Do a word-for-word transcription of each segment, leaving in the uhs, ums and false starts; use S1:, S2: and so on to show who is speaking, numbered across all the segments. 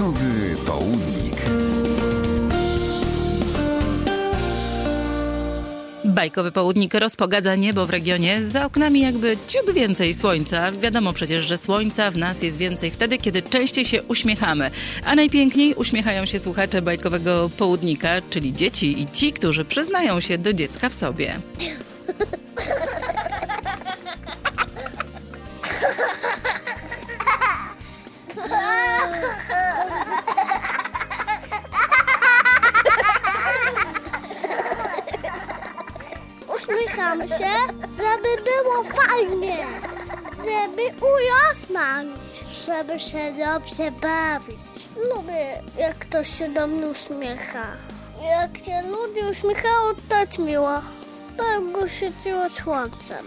S1: Bajkowy południk.
S2: Bajkowy południk rozpogadza niebo w regionie. Za oknami jakby ciut więcej słońca. Wiadomo przecież, że słońca w nas jest więcej wtedy, kiedy częściej się uśmiechamy. A najpiękniej uśmiechają się słuchacze bajkowego południka, czyli dzieci i ci, którzy przyznają się do dziecka w sobie.
S3: Uśmiecham się, żeby było fajnie, żeby ujasnąć, żeby się dobrze bawić. Lubię, jak ktoś się do mnie uśmiecha. Jak się ludzie uśmiechają, to jest miło. To jakby świeciło słońcem.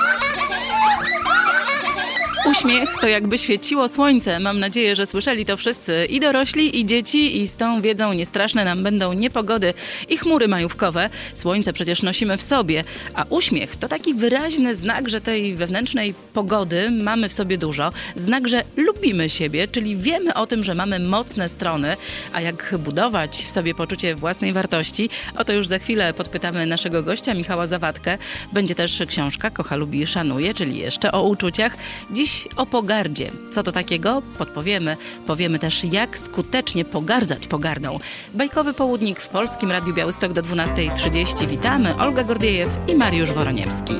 S2: Uśmiech to jakby świeciło słońce. Mam nadzieję, że słyszeli to wszyscy, i dorośli, i dzieci, i z tą wiedzą niestraszne nam będą niepogody i chmury majówkowe. Słońce przecież nosimy w sobie, a uśmiech to taki wyraźny znak, że tej wewnętrznej pogody mamy w sobie dużo. Znak, że lubimy siebie, czyli wiemy o tym, że mamy mocne strony, a jak budować w sobie poczucie własnej wartości, o to już za chwilę podpytamy naszego gościa, Michała Zawadkę. Będzie też książka Kocha, lubi, szanuje, czyli jeszcze o uczuciach. Dziś o pogardzie. Co to takiego? Podpowiemy. Powiemy też, jak skutecznie pogardzać pogardą. Bajkowy południk w Polskim Radiu Białystok do dwunastej trzydzieści. Witamy. Olga Gordiejew i Mariusz Woroniewski.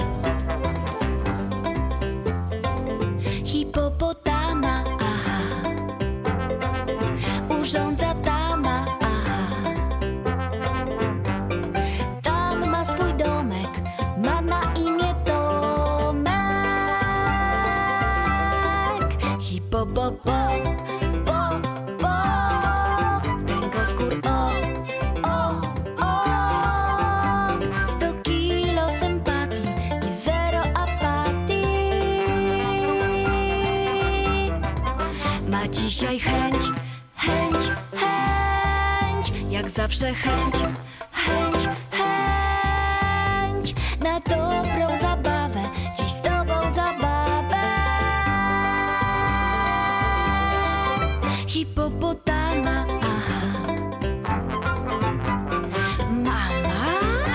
S4: Hipopotama, aha, urządza tama, aha. Tam ma swój domek, ma na imię Tomek. Hipo, po, po, po, po, tęgoskór, o, o, o. Sto kilo sympatii i zero apatii. Ma dzisiaj chęć, chęć, chęć, jak zawsze chęć, chęć, chęć na dobrą zabawę, dziś z tobą zabawę. Hipopotama, aha. Mama,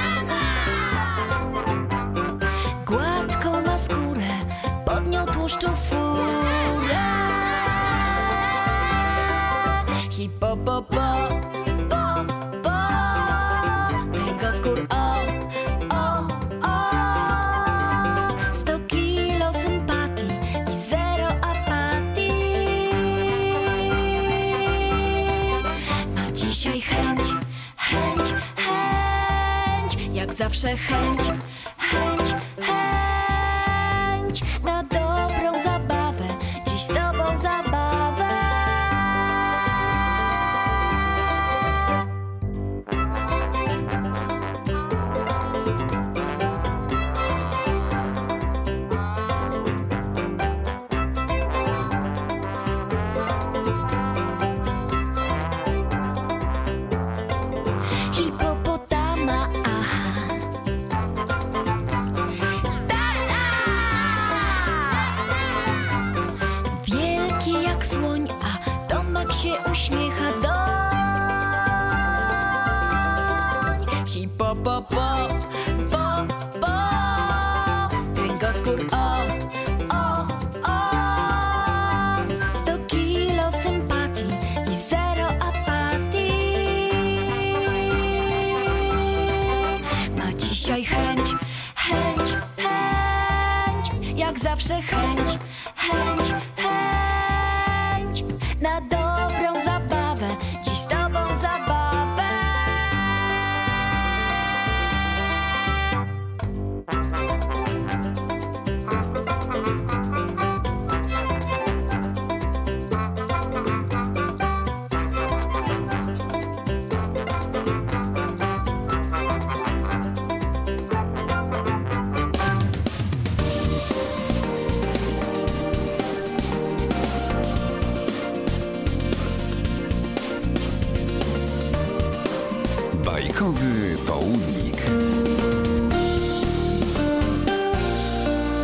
S4: gładką ma skórę, pod nią tłuszczu furę. Hipopopo, po, po, tęgoskór, o, o, o. Sto kilo sympatii i zero apatii. Ma dzisiaj chęć, chęć, chęć, jak zawsze chęć, chęć, chęć na dobrą zabawę, dziś z tobą zabawę. Hipopotama, aha. Wielki jak słoń, a Tomek się uśmiecha doń. Hipopopo, po, po, tęgoskór, o, o, o. Sto kilo sympatii i zero apatii. Ma dzisiaj chęć, chęć, chęć, jak zawsze chęć, chęć, chęć na dobrą zabawę, dziś z tobą zabawę.
S1: Bajkowy południk.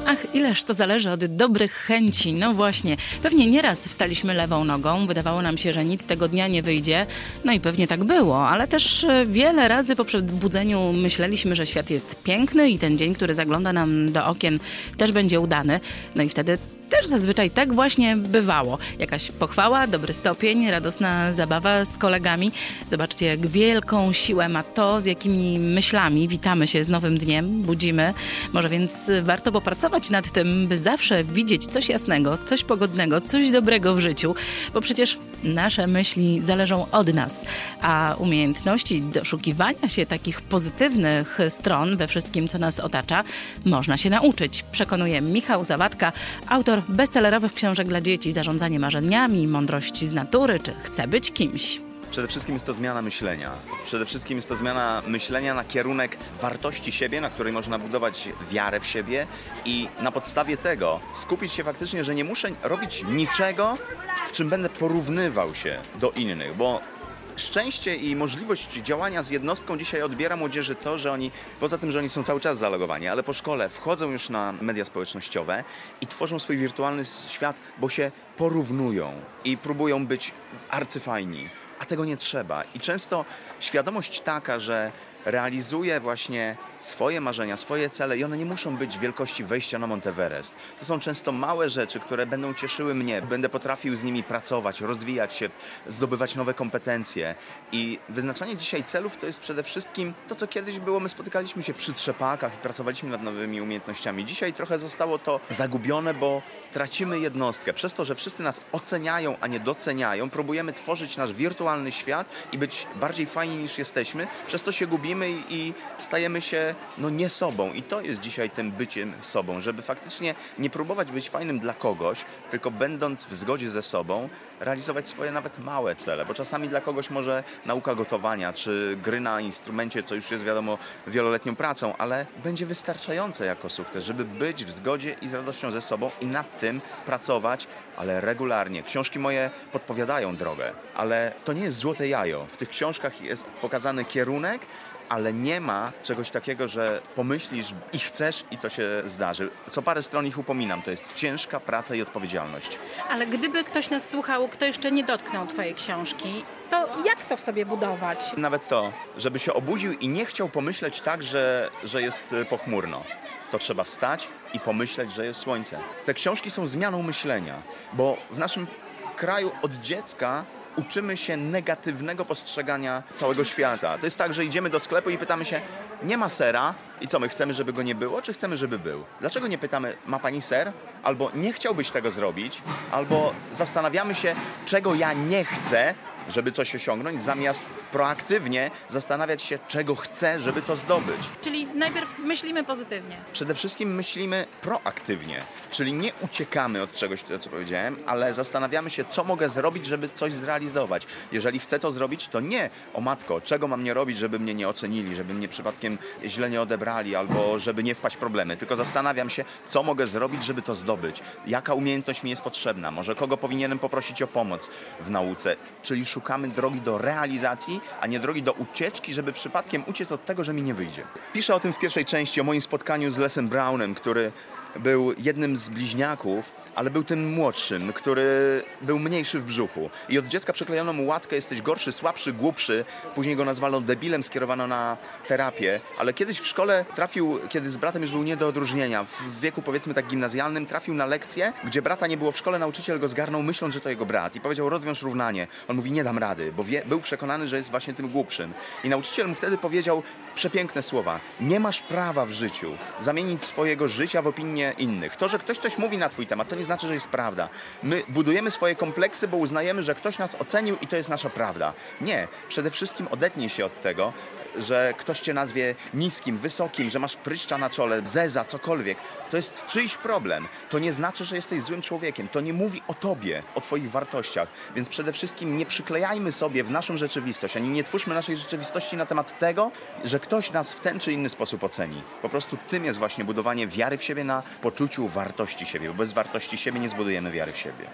S2: Ach, ileż to zależy od dobrych chęci. No właśnie, pewnie nieraz wstaliśmy lewą nogą, wydawało nam się, że nic tego dnia nie wyjdzie. No i pewnie tak było, ale też wiele razy po przebudzeniu myśleliśmy, że świat jest piękny i ten dzień, który zagląda nam do okien, też będzie udany. No i wtedy też zazwyczaj tak właśnie bywało. Jakaś pochwała, dobry stopień, radosna zabawa z kolegami. Zobaczcie, jak wielką siłę ma to, z jakimi myślami witamy się z nowym dniem, budzimy. Może więc warto popracować nad tym, by zawsze widzieć coś jasnego, coś pogodnego, coś dobrego w życiu, bo przecież nasze myśli zależą od nas, a umiejętności doszukiwania się takich pozytywnych stron we wszystkim, co nas otacza, można się nauczyć. Przekonuje Michał Zawadka, autor bestsellerowych książek dla dzieci, Zarządzanie marzeniami, Mądrość z natury, czy Chcę być kimś.
S5: Przede wszystkim jest to zmiana myślenia. Przede wszystkim jest to zmiana myślenia na kierunek wartości siebie, na której można budować wiarę w siebie i na podstawie tego skupić się faktycznie, że nie muszę robić niczego, w czym będę porównywał się do innych, bo szczęście i możliwość działania z jednostką dzisiaj odbiera młodzieży to, że oni, poza tym, że oni są cały czas zalogowani, ale po szkole wchodzą już na media społecznościowe i tworzą swój wirtualny świat, bo się porównują i próbują być arcyfajni, a tego nie trzeba. I często świadomość taka, że realizuje właśnie swoje marzenia, swoje cele i one nie muszą być wielkości wejścia na Monteverest. To są często małe rzeczy, które będą cieszyły mnie. Będę potrafił z nimi pracować, rozwijać się, zdobywać nowe kompetencje. I wyznaczanie dzisiaj celów to jest przede wszystkim to, co kiedyś było. My spotykaliśmy się przy trzepakach i pracowaliśmy nad nowymi umiejętnościami. Dzisiaj trochę zostało to zagubione, bo tracimy jednostkę. Przez to, że wszyscy nas oceniają, a nie doceniają, próbujemy tworzyć nasz wirtualny świat i być bardziej fajni niż jesteśmy. Przez to się gubimy i, i stajemy się no nie sobą. I to jest dzisiaj tym byciem sobą, żeby faktycznie nie próbować być fajnym dla kogoś, tylko będąc w zgodzie ze sobą, realizować swoje nawet małe cele, bo czasami dla kogoś może nauka gotowania, czy gry na instrumencie, co już jest wiadomo wieloletnią pracą, ale będzie wystarczające jako sukces, żeby być w zgodzie i z radością ze sobą i nad tym pracować, ale regularnie. Książki moje podpowiadają drogę, ale to nie jest złote jajo. W tych książkach jest pokazany kierunek, ale nie ma czegoś takiego, że pomyślisz i chcesz i to się zdarzy. Co parę stron ich upominam, to jest ciężka praca i odpowiedzialność.
S6: Ale gdyby ktoś nas słuchał, kto jeszcze nie dotknął twojej książki, to jak to w sobie budować?
S5: Nawet to, żeby się obudził i nie chciał pomyśleć tak, że, że jest pochmurno. To trzeba wstać i pomyśleć, że jest słońce. Te książki są zmianą myślenia, bo w naszym kraju od dziecka uczymy się negatywnego postrzegania całego świata. To jest tak, że idziemy do sklepu i pytamy się, nie ma sera i co, my chcemy, żeby go nie było, czy chcemy, żeby był? Dlaczego nie pytamy, ma pani ser? Albo nie chciałbyś tego zrobić? Albo zastanawiamy się, czego ja nie chcę, żeby coś osiągnąć, zamiast proaktywnie zastanawiać się, czego chcę, żeby to zdobyć.
S6: Czyli najpierw myślimy pozytywnie.
S5: Przede wszystkim myślimy proaktywnie, czyli nie uciekamy od czegoś, to co powiedziałem, ale zastanawiamy się, co mogę zrobić, żeby coś zrealizować. Jeżeli chcę to zrobić, to nie, o matko, czego mam nie robić, żeby mnie nie ocenili, żeby mnie przypadkiem źle nie odebrali, albo żeby nie wpaść w problemy, tylko zastanawiam się, co mogę zrobić, żeby to zdobyć. Jaka umiejętność mi jest potrzebna, może kogo powinienem poprosić o pomoc w nauce, czyli szukamy drogi do realizacji, a nie drogi do ucieczki, żeby przypadkiem uciec od tego, że mi nie wyjdzie. Piszę o tym w pierwszej części, o moim spotkaniu z Lesem Brownem, który był jednym z bliźniaków, ale był tym młodszym, który był mniejszy w brzuchu. I od dziecka przyklejono mu łatkę, jesteś gorszy, słabszy, głupszy. Później go nazwano debilem, skierowano na terapię. Ale kiedyś w szkole trafił, kiedy z bratem już był nie do odróżnienia, w wieku powiedzmy tak gimnazjalnym, trafił na lekcję, gdzie brata nie było w szkole, nauczyciel go zgarnął, myśląc, że to jego brat. I powiedział, rozwiąż równanie. On mówi, nie dam rady, bo wie, był przekonany, że jest właśnie tym głupszym. I nauczyciel mu wtedy powiedział przepiękne słowa. Nie masz prawa w życiu zamienić swojego życia w opinię innych. To, że ktoś coś mówi na twój temat, to nie znaczy, że jest prawda. My budujemy swoje kompleksy, bo uznajemy, że ktoś nas ocenił i to jest nasza prawda. Nie. Przede wszystkim odetnij się od tego, że ktoś cię nazwie niskim, wysokim, że masz pryszcza na czole, zeza, cokolwiek. To jest czyjś problem. To nie znaczy, że jesteś złym człowiekiem. To nie mówi o tobie, o twoich wartościach. Więc przede wszystkim nie przyklejajmy sobie w naszą rzeczywistość, ani nie twórzmy naszej rzeczywistości na temat tego, że ktoś nas w ten czy inny sposób oceni. Po prostu tym jest właśnie budowanie wiary w siebie na poczuciu wartości siebie, bo bez wartości siebie nie zbudujemy wiary w siebie.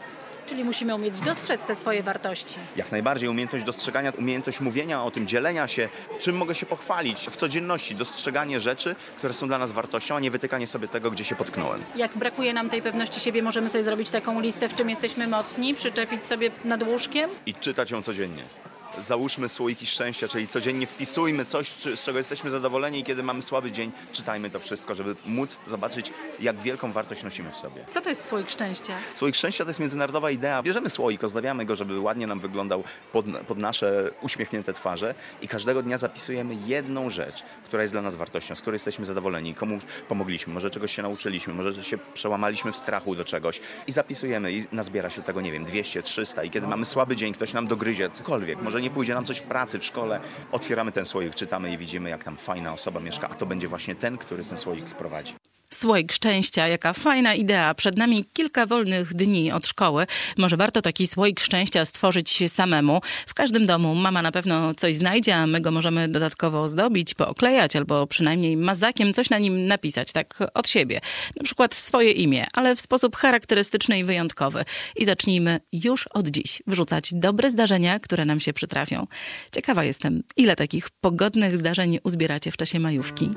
S6: Czyli musimy umieć dostrzec te swoje wartości.
S5: Jak najbardziej umiejętność dostrzegania, umiejętność mówienia o tym, dzielenia się, czym mogę się pochwalić w codzienności, dostrzeganie rzeczy, które są dla nas wartością, a nie wytykanie sobie tego, gdzie się potknąłem.
S6: Jak brakuje nam tej pewności siebie, możemy sobie zrobić taką listę, w czym jesteśmy mocni, przyczepić sobie nad łóżkiem.
S5: I czytać ją codziennie. Załóżmy słoiki szczęścia, czyli codziennie wpisujmy coś, z czego jesteśmy zadowoleni i kiedy mamy słaby dzień, czytajmy to wszystko, żeby móc zobaczyć, jak wielką wartość nosimy w sobie.
S6: Co to jest słoik szczęścia?
S5: Słoik szczęścia to jest międzynarodowa idea. Bierzemy słoik, ozdabiamy go, żeby ładnie nam wyglądał pod, pod nasze uśmiechnięte twarze i każdego dnia zapisujemy jedną rzecz, która jest dla nas wartością, z której jesteśmy zadowoleni, komu pomogliśmy, może czegoś się nauczyliśmy, może się przełamaliśmy w strachu do czegoś i zapisujemy i nazbiera się tego, nie wiem, dwieście, trzysta i kiedy mamy słaby dzień, ktoś nam dogryzie, cokolwiek, może nie pójdzie nam coś w pracy, w szkole, otwieramy ten słoik, czytamy i widzimy, jak tam fajna osoba mieszka, a to będzie właśnie ten, który ten słoik prowadzi.
S2: Słoik szczęścia, jaka fajna idea. Przed nami kilka wolnych dni od szkoły. Może warto taki słoik szczęścia stworzyć samemu. W każdym domu mama na pewno coś znajdzie, a my go możemy dodatkowo ozdobić, pooklejać albo przynajmniej mazakiem coś na nim napisać, tak od siebie. Na przykład swoje imię, ale w sposób charakterystyczny i wyjątkowy. I zacznijmy już od dziś wrzucać dobre zdarzenia, które nam się przytrafią. Ciekawa jestem, ile takich pogodnych zdarzeń uzbieracie w czasie majówki.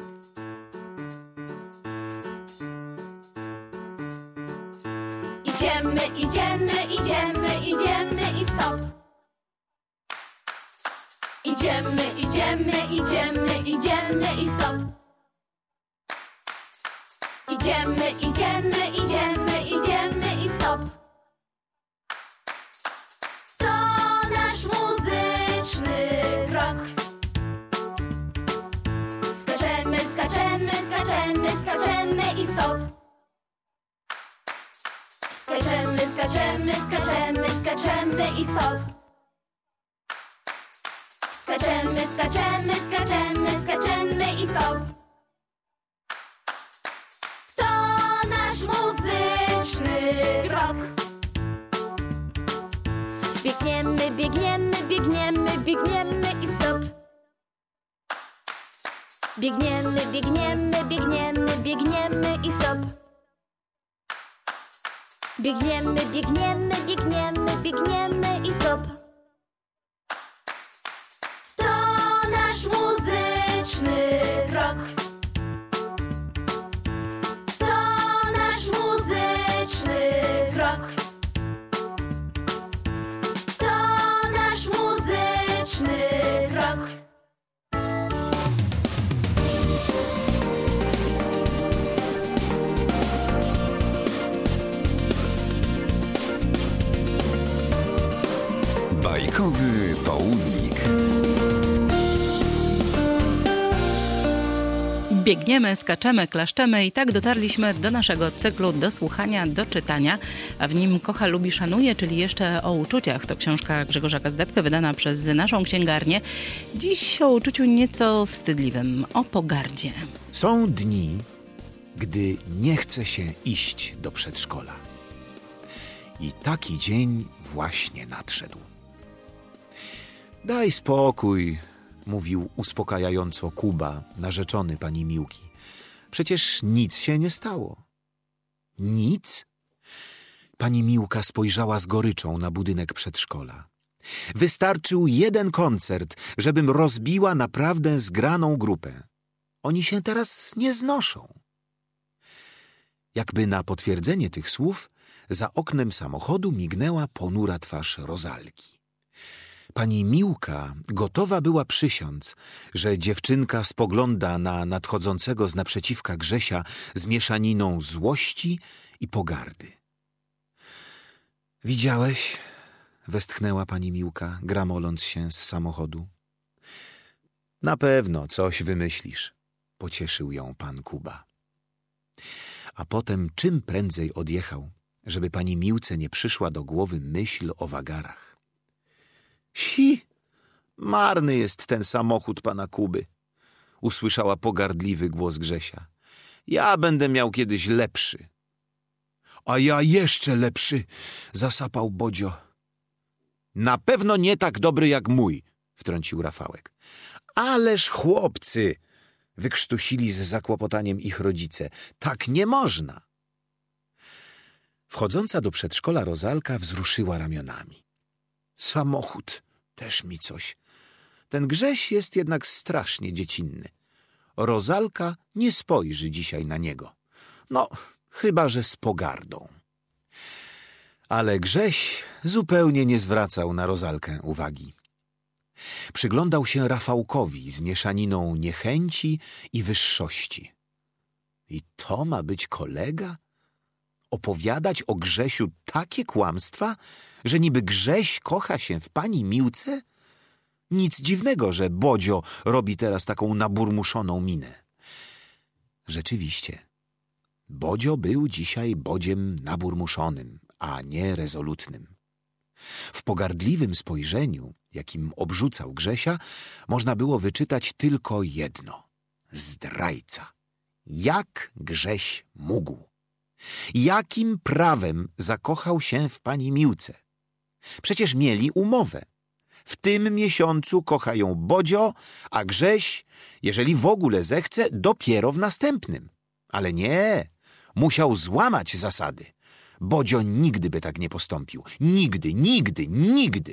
S4: Idziemy, idziemy, idziemy, idziemy i stop. Idziemy, idziemy, idziemy, idziemy i stop. Idziemy, idziemy, idziemy, idziemy i stop. To nasz muzyczny krok. Skaczemy, skaczemy, skaczemy, skaczemy i stop. Skaczemy, skaczemy, skaczemy, skaczemy i stop. Skaczemy, skaczemy, skaczemy, skaczemy i stop. To nasz muzyczny krok. Biegniemy, biegniemy, biegniemy, biegniemy i stop. Biegniemy, biegniemy, biegniemy, biegniemy i stop. Biegniemy, biegniemy, biegniemy, biegniemy i stop. To nasz muzyczny krok. To nasz muzyczny krok. To nasz muzyczny krok.
S1: Bajkowy południk.
S2: Biegniemy, skaczemy, klaszczemy i tak dotarliśmy do naszego cyklu do słuchania, do czytania, a w nim Kocha, lubi, szanuje, czyli jeszcze o uczuciach. To książka Grzegorza Gazdebkę wydana przez naszą księgarnię. Dziś o uczuciu nieco wstydliwym, o pogardzie.
S7: Są dni, gdy nie chce się iść do przedszkola. I taki dzień właśnie nadszedł. Daj spokój, mówił uspokajająco Kuba, narzeczony pani Miłki. Przecież nic się nie stało. Nic? Pani Miłka spojrzała z goryczą na budynek przedszkola. Wystarczył jeden koncert, żebym rozbiła naprawdę zgraną grupę. Oni się teraz nie znoszą. Jakby na potwierdzenie tych słów, za oknem samochodu mignęła ponura twarz Rozalki. Pani Miłka gotowa była przysiąc, że dziewczynka spogląda na nadchodzącego z naprzeciwka Grzesia z mieszaniną złości i pogardy. Widziałeś? Westchnęła pani Miłka, gramoląc się z samochodu. Na pewno coś wymyślisz, pocieszył ją pan Kuba. A potem czym prędzej odjechał, żeby pani Miłce nie przyszła do głowy myśl o wagarach. Hi, marny jest ten samochód pana Kuby, usłyszała pogardliwy głos Grzesia. Ja będę miał kiedyś lepszy. A ja jeszcze lepszy, zasapał Bodzio. Na pewno nie tak dobry jak mój, wtrącił Rafałek. Ależ chłopcy, wykrztusili z zakłopotaniem ich rodzice, tak nie można. Wchodząca do przedszkola Rozalka wzruszyła ramionami. Samochód, też mi coś. Ten Grześ jest jednak strasznie dziecinny. Rozalka nie spojrzy dzisiaj na niego. No, chyba że z pogardą. Ale Grześ zupełnie nie zwracał na Rozalkę uwagi. Przyglądał się Rafałkowi z mieszaniną niechęci i wyższości. I to ma być kolega? Opowiadać o Grzesiu takie kłamstwa, że niby Grześ kocha się w pani Miłce? Nic dziwnego, że Bodzio robi teraz taką naburmuszoną minę. Rzeczywiście, Bodzio był dzisiaj Bodziem naburmuszonym, a nie rezolutnym. W pogardliwym spojrzeniu, jakim obrzucał Grzesia, można było wyczytać tylko jedno – zdrajca. Jak Grześ mógł? Jakim prawem zakochał się w pani Miłce? Przecież mieli umowę. W tym miesiącu kocha ją Bodzio, a Grześ, jeżeli w ogóle zechce, dopiero w następnym. Ale nie, musiał złamać zasady. Bodzio nigdy by tak nie postąpił. Nigdy, nigdy, nigdy.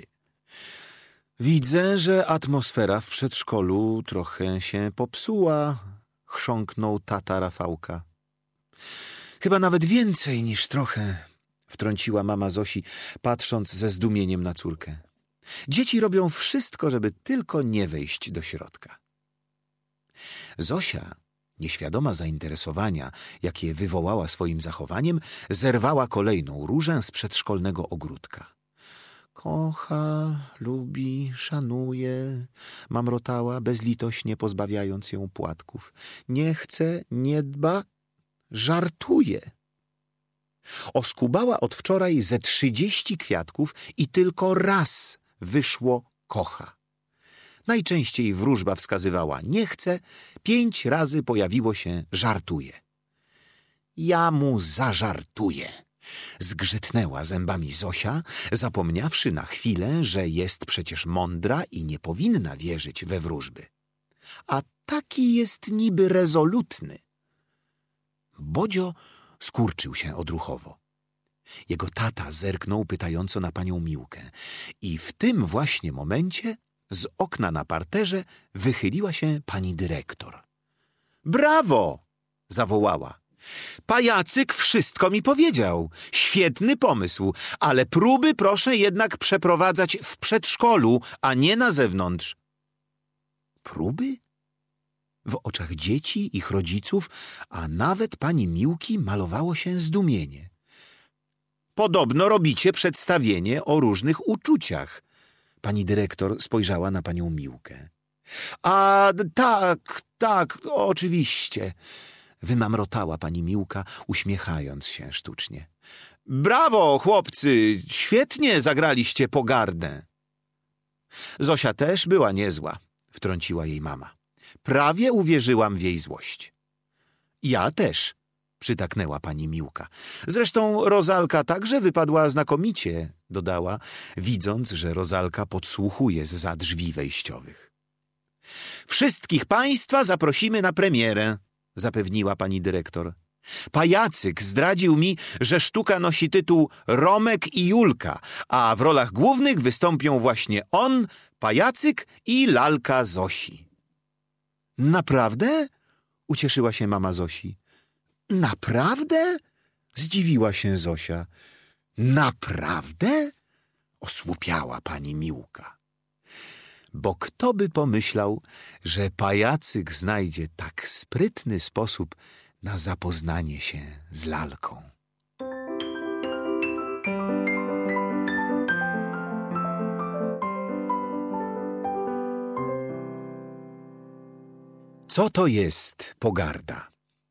S7: Widzę, że atmosfera w przedszkolu trochę się popsuła, chrząknął tata Rafałka. Chyba nawet więcej niż trochę, wtrąciła mama Zosi, patrząc ze zdumieniem na córkę. Dzieci robią wszystko, żeby tylko nie wejść do środka. Zosia, nieświadoma zainteresowania, jakie wywołała swoim zachowaniem, zerwała kolejną różę z przedszkolnego ogródka. Kocha, lubi, szanuje, mamrotała, bezlitośnie pozbawiając ją płatków. Nie chce, nie dba, żartuje. Oskubała od wczoraj ze trzydzieści kwiatków i tylko raz wyszło kocha. Najczęściej wróżba wskazywała nie chce, pięć razy pojawiło się żartuje. Ja mu zażartuję. Zgrzytnęła zębami Zosia, zapomniawszy na chwilę, że jest przecież mądra i nie powinna wierzyć we wróżby. A taki jest niby rezolutny. Bodzio skurczył się odruchowo. Jego tata zerknął pytająco na panią Miłkę i w tym właśnie momencie z okna na parterze wychyliła się pani dyrektor. Brawo! Zawołała. Pajacyk wszystko mi powiedział. Świetny pomysł, ale próby proszę jednak przeprowadzać w przedszkolu, a nie na zewnątrz. Próby? W oczach dzieci, ich rodziców, a nawet pani Miłki malowało się zdumienie. Podobno robicie przedstawienie o różnych uczuciach. Pani dyrektor spojrzała na panią Miłkę. A tak, tak, oczywiście, wymamrotała pani Miłka, uśmiechając się sztucznie. Brawo, chłopcy, świetnie zagraliście pogardę. Zosia też była niezła, wtrąciła jej mama. Prawie uwierzyłam w jej złość. Ja też, przytaknęła pani Miłka. Zresztą Rozalka także wypadła znakomicie, dodała, widząc, że Rozalka podsłuchuje zza drzwi wejściowych. Wszystkich państwa zaprosimy na premierę, zapewniła pani dyrektor. Pajacyk zdradził mi, że sztuka nosi tytuł Romek i Julka, a w rolach głównych wystąpią właśnie on, Pajacyk i lalka Zosi. Naprawdę? Ucieszyła się mama Zosi. Naprawdę? Zdziwiła się Zosia. Naprawdę? Osłupiała pani Miłka. Bo kto by pomyślał, że Pajacyk znajdzie tak sprytny sposób na zapoznanie się z lalką. Co to jest pogarda?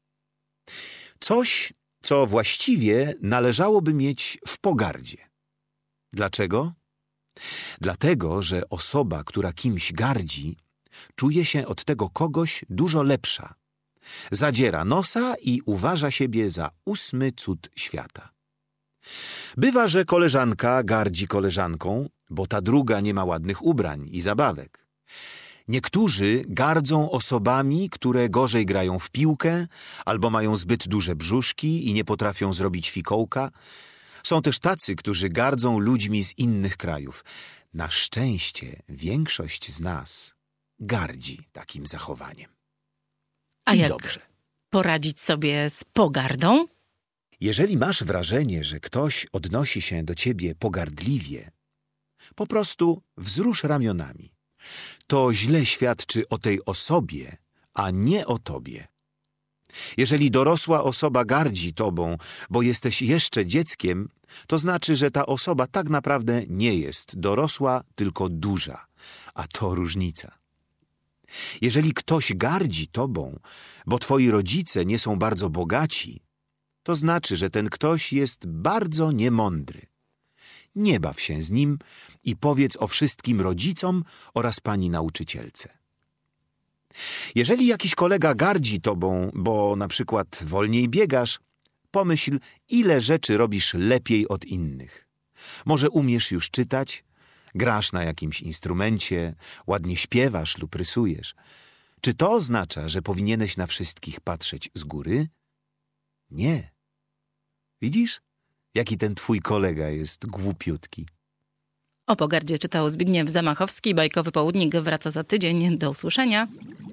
S7: Coś, co właściwie należałoby mieć w pogardzie. Dlaczego? Dlatego, że osoba, która kimś gardzi, czuje się od tego kogoś dużo lepsza. Zadziera nosa i uważa siebie za ósmy cud świata. Bywa, że koleżanka gardzi koleżanką, bo ta druga nie ma ładnych ubrań i zabawek. Niektórzy gardzą osobami, które gorzej grają w piłkę albo mają zbyt duże brzuszki i nie potrafią zrobić fikołka, Są też tacy, którzy gardzą ludźmi z innych krajów. Na szczęście większość z nas gardzi takim zachowaniem.
S2: A
S7: I
S2: jak
S7: dobrze.
S2: poradzić sobie z pogardą?
S7: Jeżeli masz wrażenie, że ktoś odnosi się do ciebie pogardliwie, po prostu wzrusz ramionami. To źle świadczy o tej osobie, a nie o tobie. Jeżeli dorosła osoba gardzi tobą, bo jesteś jeszcze dzieckiem, to znaczy, że ta osoba tak naprawdę nie jest dorosła, tylko duża, a to różnica. Jeżeli ktoś gardzi tobą, bo twoi rodzice nie są bardzo bogaci, to znaczy, że ten ktoś jest bardzo niemądry. Nie baw się z nim i powiedz o wszystkim rodzicom oraz pani nauczycielce. Jeżeli jakiś kolega gardzi tobą, bo na przykład wolniej biegasz, pomyśl, ile rzeczy robisz lepiej od innych. Może umiesz już czytać, grasz na jakimś instrumencie, ładnie śpiewasz lub rysujesz. Czy to oznacza, że powinieneś na wszystkich patrzeć z góry? Nie. Widzisz, jaki ten twój kolega jest głupiutki.
S2: O pogardzie czytał Zbigniew Zamachowski. Bajkowy Południk wraca za tydzień. Do usłyszenia.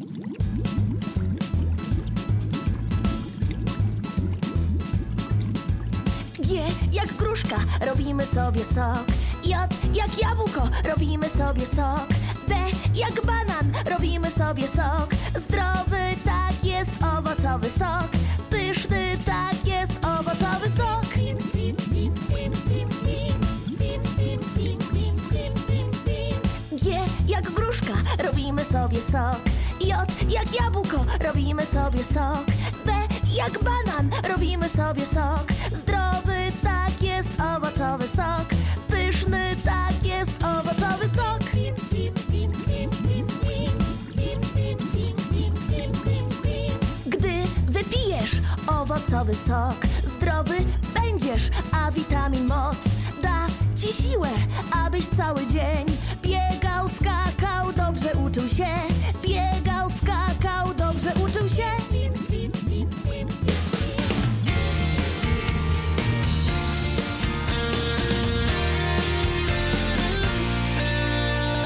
S4: G jak gruszka, robimy sobie sok. J jak jabłko, robimy sobie sok. B jak banan, robimy sobie sok. Zdrowy, tak jest owocowy sok. Pyszny, tak jest owocowy sok. G jak gruszka, robimy sobie sok. J jak jabłko, robimy sobie sok. B jak banan, robimy sobie sok. Zdrowy, tak jest owocowy sok. Pyszny, tak jest owocowy sok. Gdy wypijesz owocowy sok, zdrowy będziesz, a witamin moc da ci siłę, abyś cały dzień biegał, skakał, dobrze uczył się.